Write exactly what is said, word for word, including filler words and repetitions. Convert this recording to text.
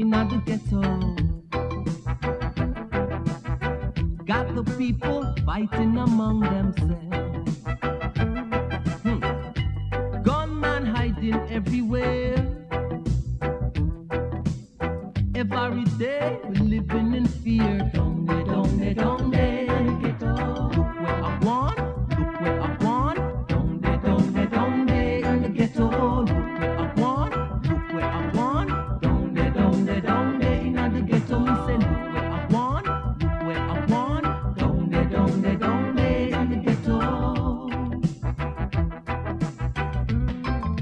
in the ghetto. Got the people fighting among themselves. Hmm. Gunman hiding everywhere. Every day we're living in fear.